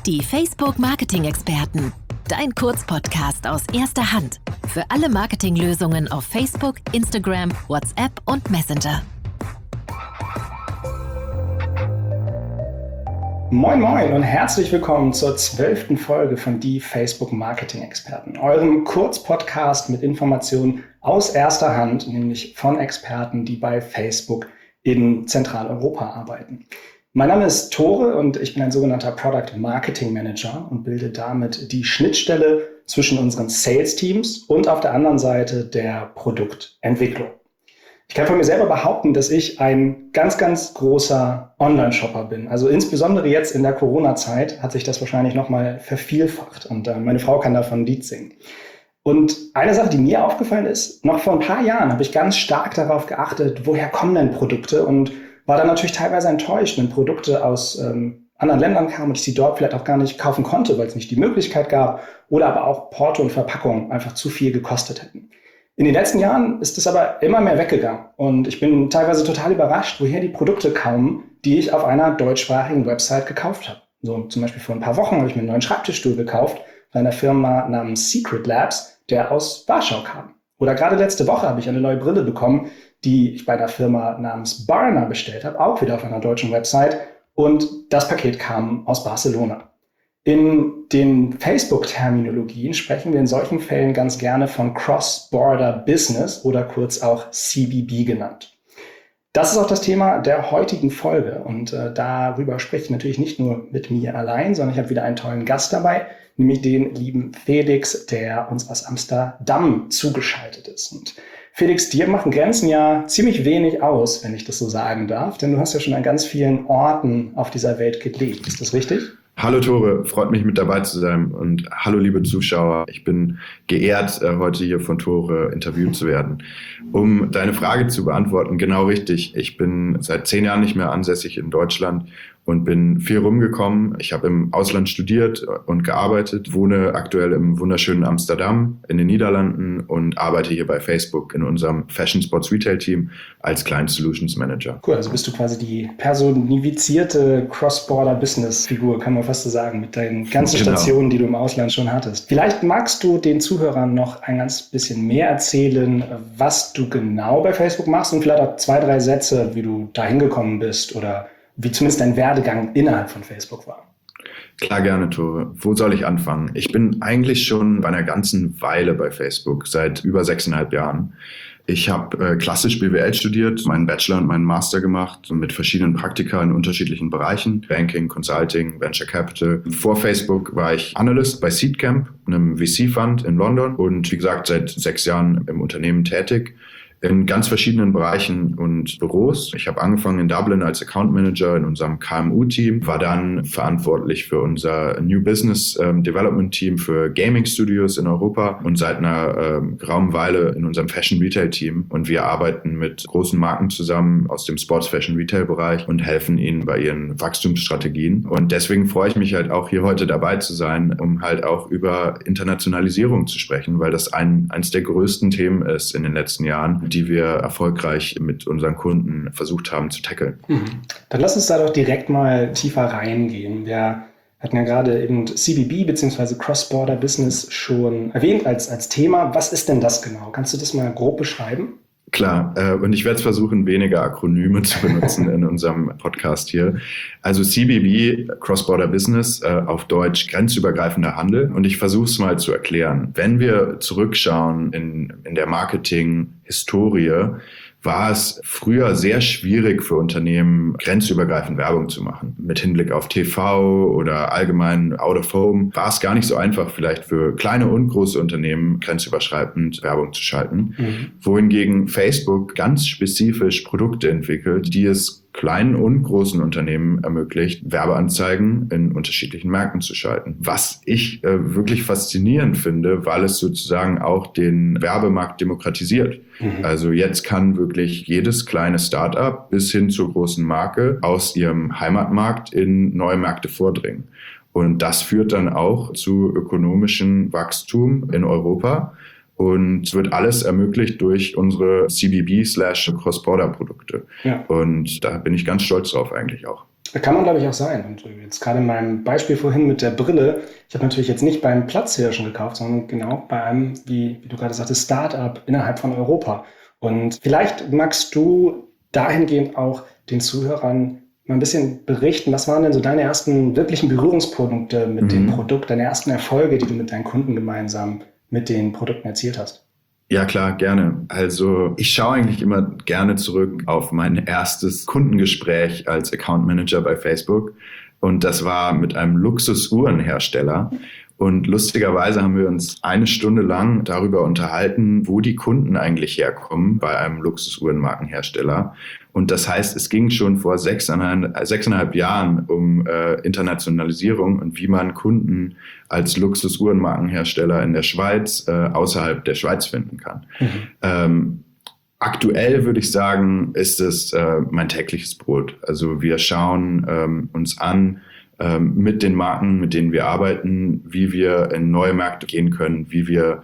Die Facebook-Marketing-Experten. Dein Kurzpodcast aus erster Hand. Für alle Marketinglösungen auf Facebook, Instagram, WhatsApp und Messenger. Moin Moin und herzlich willkommen zur 12. Folge von Die Facebook-Marketing-Experten, eurem Kurzpodcast mit Informationen aus erster Hand, nämlich von Experten, die bei Facebook in Zentraleuropa arbeiten. Mein Name ist Tore und ich bin ein sogenannter Product Marketing Manager und bilde damit die Schnittstelle zwischen unseren Sales-Teams und auf der anderen Seite der Produktentwicklung. Ich kann von mir selber behaupten, dass ich ein ganz, ganz großer Online-Shopper bin. Also insbesondere jetzt in der Corona-Zeit hat sich das wahrscheinlich nochmal vervielfacht und meine Frau kann davon ein Lied singen. Und eine Sache, die mir aufgefallen ist, noch vor ein paar Jahren habe ich ganz stark darauf geachtet, woher kommen denn Produkte, und war dann natürlich teilweise enttäuscht, wenn Produkte aus anderen Ländern kamen und ich sie dort vielleicht auch gar nicht kaufen konnte, weil es nicht die Möglichkeit gab oder aber auch Porto und Verpackung einfach zu viel gekostet hätten. In den letzten Jahren ist es aber immer mehr weggegangen und ich bin teilweise total überrascht, woher die Produkte kamen, die ich auf einer deutschsprachigen Website gekauft habe. So zum Beispiel vor ein paar Wochen habe ich mir einen neuen Schreibtischstuhl gekauft bei einer Firma namens Secret Labs, der aus Warschau kam. Oder gerade letzte Woche habe ich eine neue Brille bekommen, die ich bei einer Firma namens Barna bestellt habe, auch wieder auf einer deutschen Website, und das Paket kam aus Barcelona. In den Facebook-Terminologien sprechen wir in solchen Fällen ganz gerne von Cross-Border Business oder kurz auch CBB genannt. Das ist auch das Thema der heutigen Folge und darüber spreche ich natürlich nicht nur mit mir allein, sondern ich habe wieder einen tollen Gast dabei, nämlich den lieben Felix, der uns aus Amsterdam zugeschaltet ist. Und Felix, dir machen Grenzen ja ziemlich wenig aus, wenn ich das so sagen darf, denn du hast ja schon an ganz vielen Orten auf dieser Welt gelebt. Ist das richtig? Hallo Tore, freut mich mit dabei zu sein und hallo liebe Zuschauer. Ich bin geehrt, heute hier von Tore interviewt zu werden. Um deine Frage zu beantworten, genau richtig. Ich bin seit 10 Jahren nicht mehr ansässig in Deutschland und bin viel rumgekommen. Ich habe im Ausland studiert und gearbeitet, wohne aktuell im wunderschönen Amsterdam in den Niederlanden und arbeite hier bei Facebook in unserem Fashion Sports Retail Team als Client Solutions Manager. Cool, also bist du quasi die personifizierte Cross-Border-Business-Figur, kann man fast so sagen, mit deinen ganzen Stationen, die du im Ausland schon hattest. Vielleicht magst du den Zuhörern noch ein ganz bisschen mehr erzählen, was du genau bei Facebook machst und vielleicht auch 2, 3 Sätze, wie du da hingekommen bist oder wie zumindest dein Werdegang innerhalb von Facebook war. Klar, gerne, Tore. Wo soll ich anfangen? Ich bin eigentlich schon bei einer ganzen Weile bei Facebook, seit über 6,5 Jahren. Ich habe klassisch BWL studiert, meinen Bachelor und meinen Master gemacht mit verschiedenen Praktika in unterschiedlichen Bereichen. Banking, Consulting, Venture Capital. Vor Facebook war ich Analyst bei Seedcamp, einem VC-Fund in London und wie gesagt seit 6 Jahren im Unternehmen tätig. In ganz verschiedenen Bereichen und Büros. Ich habe angefangen in Dublin als Account Manager in unserem KMU-Team, war dann verantwortlich für unser New Business Development Team für Gaming Studios in Europa und seit einer geraumen Weile in unserem Fashion Retail Team. Und wir arbeiten mit großen Marken zusammen aus dem Sports Fashion Retail Bereich und helfen ihnen bei ihren Wachstumsstrategien. Und deswegen freue ich mich halt auch hier heute dabei zu sein, um halt auch über Internationalisierung zu sprechen, weil das eins der größten Themen ist in den letzten Jahren, die wir erfolgreich mit unseren Kunden versucht haben zu tackeln. Dann lass uns da doch direkt mal tiefer reingehen. Wir hatten ja gerade eben CBB bzw. Cross-Border Business schon erwähnt als Thema. Was ist denn das genau? Kannst du das mal grob beschreiben? Klar, und ich werde versuchen, weniger Akronyme zu benutzen in unserem Podcast hier. Also CBB, Cross-Border Business, auf Deutsch grenzübergreifender Handel. Und ich versuche es mal zu erklären. Wenn wir zurückschauen in der Marketing-Historie, war es früher sehr schwierig für Unternehmen, grenzübergreifend Werbung zu machen. Mit Hinblick auf TV oder allgemein Out of Home war es gar nicht so einfach, vielleicht für kleine und große Unternehmen grenzüberschreitend Werbung zu schalten. Wohingegen Facebook ganz spezifisch Produkte entwickelt, die es kleinen und großen Unternehmen ermöglicht, Werbeanzeigen in unterschiedlichen Märkten zu schalten. Was ich wirklich faszinierend finde, weil es sozusagen auch den Werbemarkt demokratisiert. Also jetzt kann wirklich jedes kleine Start-up bis hin zur großen Marke aus ihrem Heimatmarkt in neue Märkte vordringen. Und das führt dann auch zu ökonomischem Wachstum in Europa. Und es wird alles ermöglicht durch unsere CBB/Cross-Border-Produkte. Ja. Und da bin ich ganz stolz drauf eigentlich auch. Kann man, glaube ich, auch sein. Und jetzt gerade in meinem Beispiel vorhin mit der Brille, ich habe natürlich jetzt nicht beim Platzhirschen gekauft, sondern genau bei einem, wie du gerade sagtest, Start-up innerhalb von Europa. Und vielleicht magst du dahingehend auch den Zuhörern mal ein bisschen berichten, was waren denn so deine ersten wirklichen Berührungspunkte mit dem Produkt, deine ersten Erfolge, die du mit deinen Kunden gemeinsam mit den Produkten erzielt hast? Ja, klar, gerne. Also ich schaue eigentlich immer gerne zurück auf mein erstes Kundengespräch als Account Manager bei Facebook. Und das war mit einem Luxusuhrenhersteller. Und lustigerweise haben wir uns 1 Stunde lang darüber unterhalten, wo die Kunden eigentlich herkommen bei einem Luxusuhrenmarkenhersteller. Und das heißt, es ging schon vor 6,5 Jahren um Internationalisierung und wie man Kunden als Luxusuhrenmarkenhersteller in der Schweiz außerhalb der Schweiz finden kann. Aktuell würde ich sagen, ist es mein tägliches Brot. Also wir schauen uns an, mit den Marken, mit denen wir arbeiten, wie wir in neue Märkte gehen können, wie wir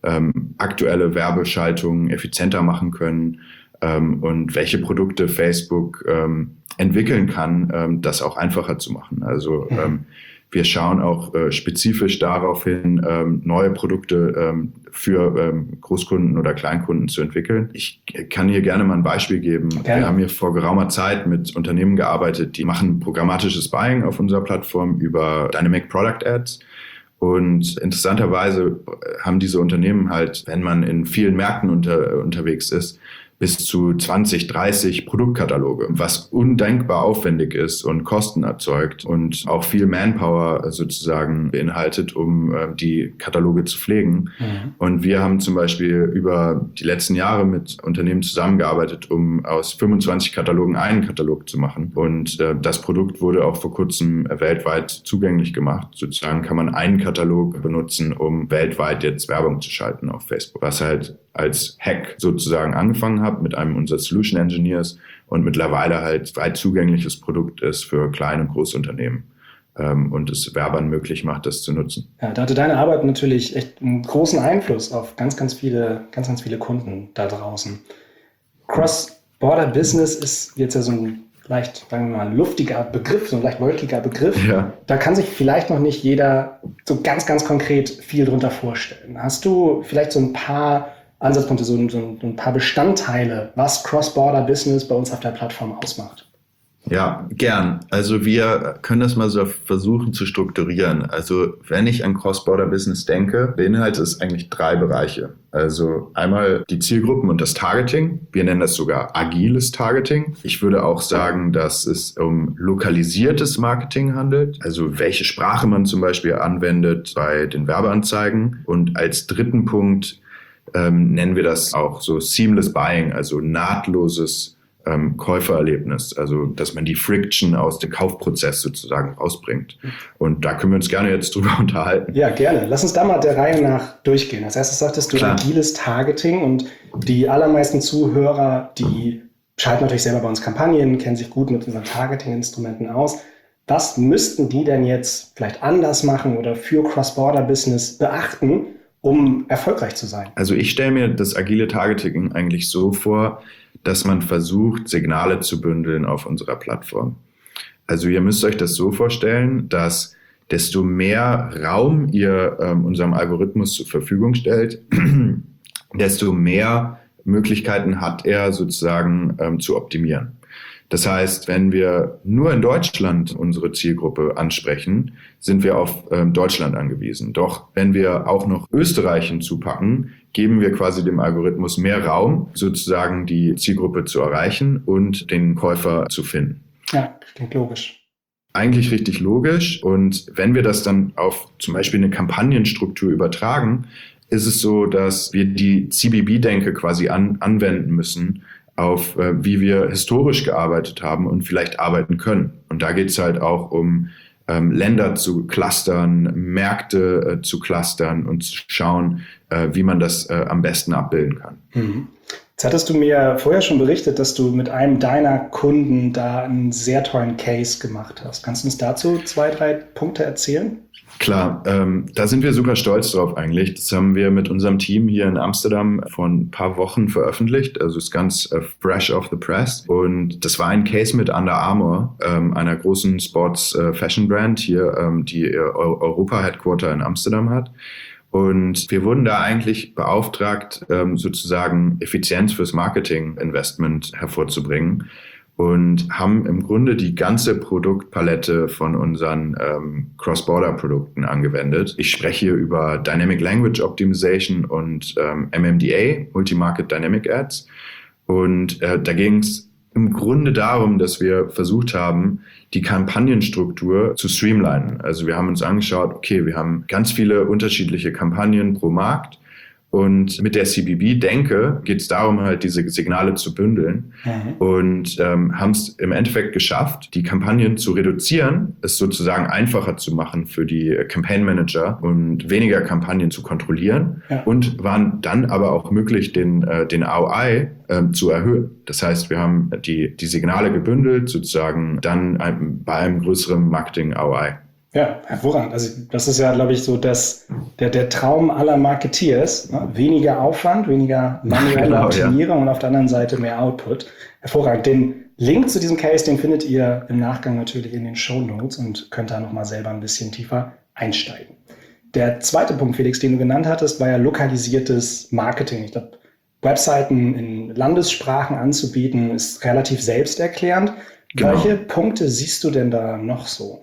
aktuelle Werbeschaltungen effizienter machen können und welche Produkte Facebook entwickeln kann, das auch einfacher zu machen. Also wir schauen auch spezifisch darauf hin, neue Produkte für Großkunden oder Kleinkunden zu entwickeln. Ich kann hier gerne mal ein Beispiel geben. Gerne. Wir haben hier vor geraumer Zeit mit Unternehmen gearbeitet, die machen programmatisches Buying auf unserer Plattform über Dynamic Product Ads. Und interessanterweise haben diese Unternehmen halt, wenn man in vielen Märkten unterwegs ist, bis zu 20, 30 Produktkataloge, was undenkbar aufwendig ist und Kosten erzeugt und auch viel Manpower sozusagen beinhaltet, um die Kataloge zu pflegen. Und wir haben zum Beispiel über die letzten Jahre mit Unternehmen zusammengearbeitet, um aus 25 Katalogen einen Katalog zu machen. Und das Produkt wurde auch vor kurzem weltweit zugänglich gemacht. Sozusagen kann man einen Katalog benutzen, um weltweit jetzt Werbung zu schalten auf Facebook, was halt als Hack sozusagen angefangen habe mit einem unserer Solution Engineers und mittlerweile halt frei zugängliches Produkt ist für kleine und große Unternehmen und es Werbern möglich macht, das zu nutzen. Ja, da hatte deine Arbeit natürlich echt einen großen Einfluss auf ganz viele Kunden da draußen. Cross-Border Business ist jetzt ja so ein leicht, sagen wir mal, luftiger Begriff, so ein leicht wolkiger Begriff. Ja. Da kann sich vielleicht noch nicht jeder so ganz konkret viel drunter vorstellen. Hast du vielleicht so ein paar Ansatzpunkte, so ein paar Bestandteile, was Cross-Border-Business bei uns auf der Plattform ausmacht? Ja, gern. Also wir können das mal so versuchen zu strukturieren. Also wenn ich an Cross-Border-Business denke, beinhaltet es eigentlich 3 Bereiche. Also einmal die Zielgruppen und das Targeting. Wir nennen das sogar agiles Targeting. Ich würde auch sagen, dass es um lokalisiertes Marketing handelt. Also welche Sprache man zum Beispiel anwendet bei den Werbeanzeigen. Und als dritten Punkt nennen wir das auch so Seamless Buying, also nahtloses Käufererlebnis, also dass man die Friction aus dem Kaufprozess sozusagen rausbringt. Und da können wir uns gerne jetzt drüber unterhalten. Ja, gerne. Lass uns da mal der Reihe nach durchgehen. Als erstes sagtest du agiles Targeting und die allermeisten Zuhörer, die schalten natürlich selber bei uns Kampagnen, kennen sich gut mit unseren Targeting-Instrumenten aus. Was müssten die denn jetzt vielleicht anders machen oder für Cross-Border-Business beachten, um erfolgreich zu sein? Also ich stelle mir das agile Targeting eigentlich so vor, dass man versucht, Signale zu bündeln auf unserer Plattform. Also ihr müsst euch das so vorstellen, dass desto mehr Raum ihr unserem Algorithmus zur Verfügung stellt, desto mehr Möglichkeiten hat er sozusagen zu optimieren. Das heißt, wenn wir nur in Deutschland unsere Zielgruppe ansprechen, sind wir auf Deutschland angewiesen. Doch wenn wir auch noch Österreich hinzupacken, geben wir quasi dem Algorithmus mehr Raum, sozusagen die Zielgruppe zu erreichen und den Käufer zu finden. Ja, klingt logisch. Eigentlich richtig logisch. Und wenn wir das dann auf zum Beispiel eine Kampagnenstruktur übertragen, ist es so, dass wir die CBB-Denke quasi anwenden müssen, auf wie wir historisch gearbeitet haben und vielleicht arbeiten können. Und da geht es halt auch um Länder zu clustern, Märkte zu clustern und zu schauen, wie man das am besten abbilden kann. Mhm. Jetzt hattest du mir vorher schon berichtet, dass du mit einem deiner Kunden da einen sehr tollen Case gemacht hast. Kannst du uns dazu 2, 3 Punkte erzählen? Klar, da sind wir super stolz drauf eigentlich. Das haben wir mit unserem Team hier in Amsterdam vor ein paar Wochen veröffentlicht. Also ist ganz fresh off the press. Und das war ein Case mit Under Armour, einer großen Sports-Fashion-Brand hier, die ihr Europa-Headquarter in Amsterdam hat. Und wir wurden da eigentlich beauftragt, sozusagen Effizienz fürs Marketing-Investment hervorzubringen. Und haben im Grunde die ganze Produktpalette von unseren Cross-Border-Produkten angewendet. Ich spreche hier über Dynamic Language Optimization und MMDA, Multi-Market Dynamic Ads. Und da ging es im Grunde darum, dass wir versucht haben, die Kampagnenstruktur zu streamlinen. Also wir haben uns angeschaut, okay, wir haben ganz viele unterschiedliche Kampagnen pro Markt. Und mit der CBB-Denke geht es darum, halt diese Signale zu bündeln und haben es im Endeffekt geschafft, die Kampagnen zu reduzieren, es sozusagen einfacher zu machen für die Campaign Manager und weniger Kampagnen zu kontrollieren und waren dann aber auch möglich, den ROI zu erhöhen. Das heißt, wir haben die Signale gebündelt, sozusagen dann bei einem größeren Marketing-ROI. Ja, hervorragend. Also das ist ja, glaube ich, so der Traum aller Marketeers. Ne? Weniger Aufwand, weniger manuelle Optimierung und auf der anderen Seite mehr Output. Hervorragend. Den Link zu diesem Case, den findet ihr im Nachgang natürlich in den Shownotes und könnt da nochmal selber ein bisschen tiefer einsteigen. Der zweite Punkt, Felix, den du genannt hattest, war ja lokalisiertes Marketing. Ich glaube, Webseiten in Landessprachen anzubieten, ist relativ selbsterklärend. Genau. Welche Punkte siehst du denn da noch so?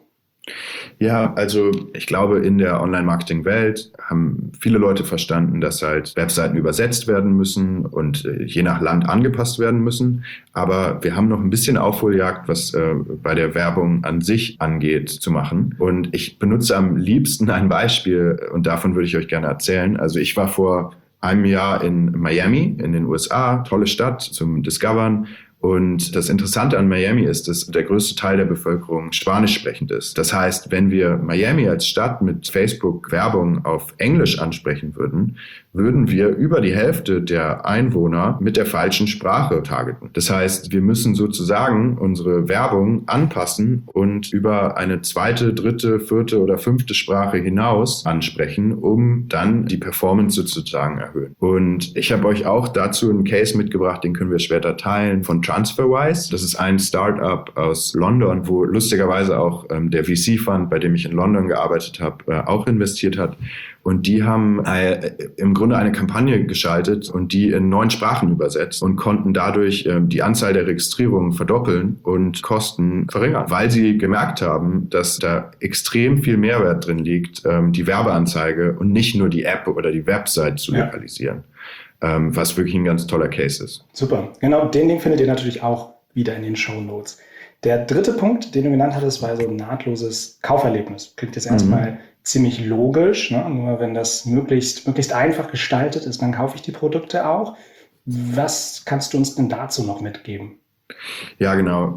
Ja, also ich glaube, in der Online-Marketing-Welt haben viele Leute verstanden, dass halt Webseiten übersetzt werden müssen und je nach Land angepasst werden müssen. Aber wir haben noch ein bisschen Aufholjagd, was bei der Werbung an sich angeht, zu machen. Und ich benutze am liebsten ein Beispiel und davon würde ich euch gerne erzählen. Also ich war vor einem Jahr in Miami in den USA, tolle Stadt zum Discovern. Und das Interessante an Miami ist, dass der größte Teil der Bevölkerung spanisch sprechend ist. Das heißt, wenn wir Miami als Stadt mit Facebook-Werbung auf Englisch ansprechen würden, würden wir über die Hälfte der Einwohner mit der falschen Sprache targeten. Das heißt, wir müssen sozusagen unsere Werbung anpassen und über eine zweite, dritte, vierte oder fünfte Sprache hinaus ansprechen, um dann die Performance sozusagen erhöhen. Und ich habe euch auch dazu einen Case mitgebracht, den können wir später teilen, von TransferWise. Das ist ein Startup aus London, wo lustigerweise auch der VC-Fund, bei dem ich in London gearbeitet habe, auch investiert hat. Und die haben im Grunde eine Kampagne geschaltet und die in 9 Sprachen übersetzt und konnten dadurch die Anzahl der Registrierungen verdoppeln und Kosten verringern, weil sie gemerkt haben, dass da extrem viel Mehrwert drin liegt, die Werbeanzeige und nicht nur die App oder die Website zu lokalisieren, was wirklich ein ganz toller Case ist. Super. Genau, den Link findet ihr natürlich auch wieder in den Shownotes. Der dritte Punkt, den du genannt hattest, war so ein nahtloses Kauferlebnis. Klingt jetzt erstmal ziemlich logisch, ne? Nur wenn das möglichst einfach gestaltet ist, dann kaufe ich die Produkte auch. Was kannst du uns denn dazu noch mitgeben? Ja, genau.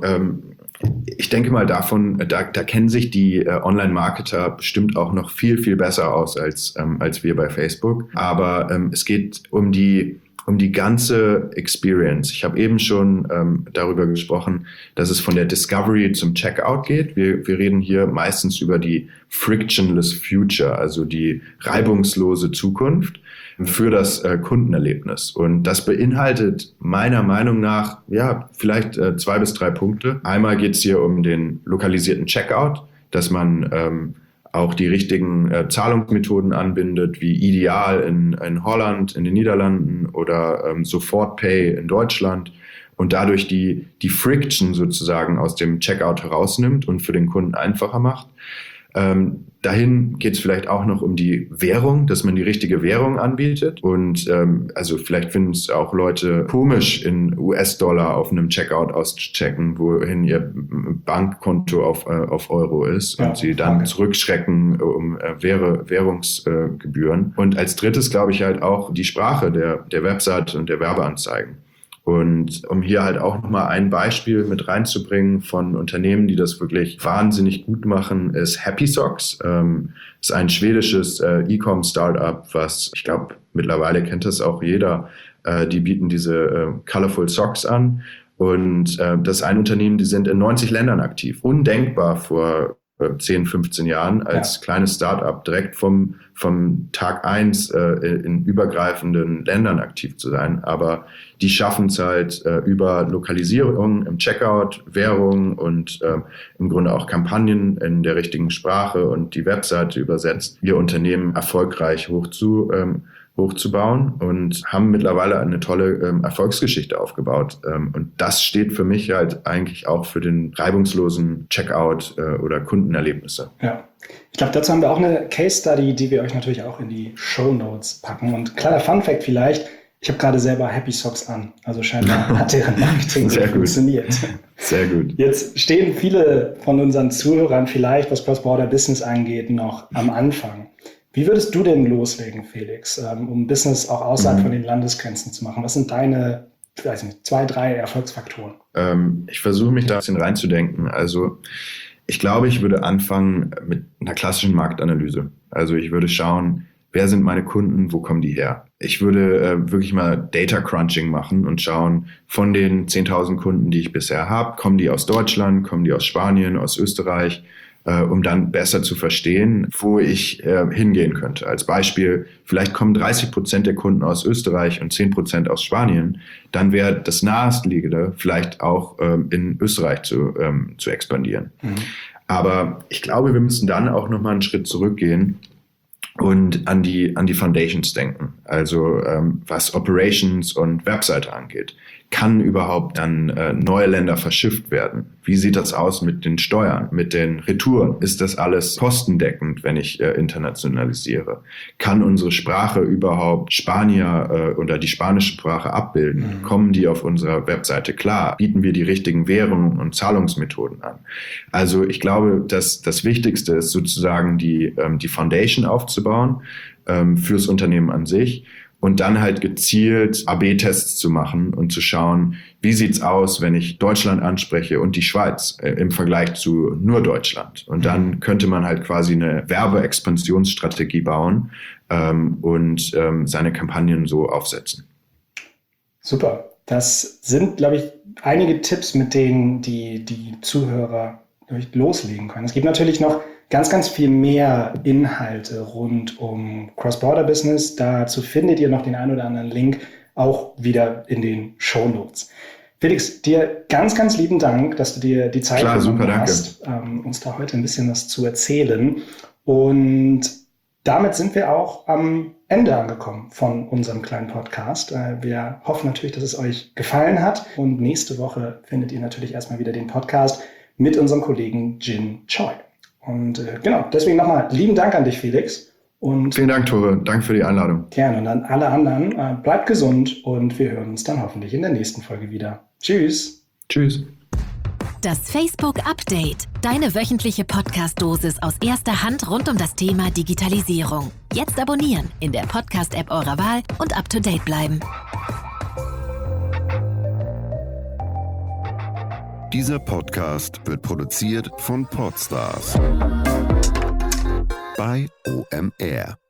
Ich denke mal da kennen sich die Online-Marketer bestimmt auch noch viel, viel besser aus als wir bei Facebook. Aber es geht um die ganze Experience. Ich habe eben schon darüber gesprochen, dass es von der Discovery zum Checkout geht. Wir reden hier meistens über die frictionless future, also die reibungslose Zukunft für das Kundenerlebnis. Und das beinhaltet meiner Meinung nach vielleicht 2 bis 3 Punkte. Einmal geht es hier um den lokalisierten Checkout, dass man auch die richtigen Zahlungsmethoden anbindet, wie Ideal in Holland, in den Niederlanden oder Sofortpay in Deutschland und dadurch die Friction sozusagen aus dem Checkout herausnimmt und für den Kunden einfacher macht. Dahin geht es vielleicht auch noch um die Währung, dass man die richtige Währung anbietet. Und also vielleicht finden es auch Leute komisch, in US-Dollar auf einem Checkout auszuchecken, wohin ihr Bankkonto auf Euro ist und sie dann zurückschrecken um Währungsgebühren. Und als drittes glaube ich halt auch die Sprache der Website und der Werbeanzeigen. Und um hier halt auch nochmal ein Beispiel mit reinzubringen von Unternehmen, die das wirklich wahnsinnig gut machen, ist Happy Socks. Ist ein schwedisches E-Com-Startup, was, ich glaube, mittlerweile kennt das auch jeder. Die bieten diese Colorful Socks an. Und das ist ein Unternehmen, die sind in 90 Ländern aktiv. Undenkbar vor 10, 15 Jahren als kleines Startup direkt vom Tag 1 in übergreifenden Ländern aktiv zu sein. Aber die schaffen es halt über Lokalisierung im Checkout, Währung und im Grunde auch Kampagnen in der richtigen Sprache und die Webseite übersetzt, ihr Unternehmen erfolgreich hochzubauen und haben mittlerweile eine tolle Erfolgsgeschichte aufgebaut. Und das steht für mich halt eigentlich auch für den reibungslosen Checkout oder Kundenerlebnisse. Ja, ich glaube, dazu haben wir auch eine Case Study, die wir euch natürlich auch in die Shownotes packen. Und kleiner Funfact vielleicht, ich habe gerade selber Happy Socks an. Also scheinbar hat deren Marketing sehr funktioniert. Sehr gut. Jetzt stehen viele von unseren Zuhörern vielleicht, was Cross-Border Business angeht, noch am Anfang. Wie würdest du denn loslegen, Felix, um Business auch außerhalb von den Landesgrenzen zu machen? Was sind deine, 2, 3 Erfolgsfaktoren? Ich versuche mich da ein bisschen reinzudenken. Also ich glaube, ich würde anfangen mit einer klassischen Marktanalyse. Also ich würde schauen, wer sind meine Kunden, wo kommen die her? Ich würde wirklich mal Data Crunching machen und schauen, von den 10.000 Kunden, die ich bisher habe, kommen die aus Deutschland, kommen die aus Spanien, aus Österreich, um dann besser zu verstehen, wo ich hingehen könnte. Als Beispiel, vielleicht kommen 30% der Kunden aus Österreich und 10% aus Spanien. Dann wäre das Naheliegende, vielleicht auch in Österreich zu expandieren. Aber ich glaube, wir müssen dann auch nochmal einen Schritt zurückgehen und an die Foundations denken. Also was Operations und Webseite angeht. Kann überhaupt an neue Länder verschifft werden? Wie sieht das aus mit den Steuern, mit den Retouren? Ist das alles kostendeckend, wenn ich internationalisiere? Kann unsere Sprache überhaupt Spanier oder die spanische Sprache abbilden? Kommen die auf unserer Webseite klar? Bieten wir die richtigen Währungen und Zahlungsmethoden an? Also ich glaube, dass das Wichtigste ist sozusagen die Foundation aufzubauen fürs Unternehmen an sich. Und dann halt gezielt AB-Tests zu machen und zu schauen, wie sieht's aus, wenn ich Deutschland anspreche und die Schweiz im Vergleich zu nur Deutschland. Und dann könnte man halt quasi eine Werbeexpansionsstrategie bauen und seine Kampagnen so aufsetzen. Super. Das sind, glaube ich, einige Tipps, mit denen die Zuhörer loslegen können. Es gibt natürlich noch ganz, ganz viel mehr Inhalte rund um Cross-Border-Business. Dazu findet ihr noch den ein oder anderen Link auch wieder in den Shownotes. Felix, dir ganz, ganz lieben Dank, dass du dir die Zeit genommen hast, uns da heute ein bisschen was zu erzählen. Und damit sind wir auch am Ende angekommen von unserem kleinen Podcast. Wir hoffen natürlich, dass es euch gefallen hat. Und nächste Woche findet ihr natürlich erstmal wieder den Podcast mit unserem Kollegen Jin Choi. Und genau, deswegen nochmal lieben Dank an dich, Felix. Und vielen Dank, Tore. Danke für die Einladung. Gerne. Und an alle anderen, bleibt gesund und wir hören uns dann hoffentlich in der nächsten Folge wieder. Tschüss. Tschüss. Das Facebook Update. Deine wöchentliche Podcast-Dosis aus erster Hand rund um das Thema Digitalisierung. Jetzt abonnieren in der Podcast-App eurer Wahl und up-to-date bleiben. Dieser Podcast wird produziert von Podstars bei OMR.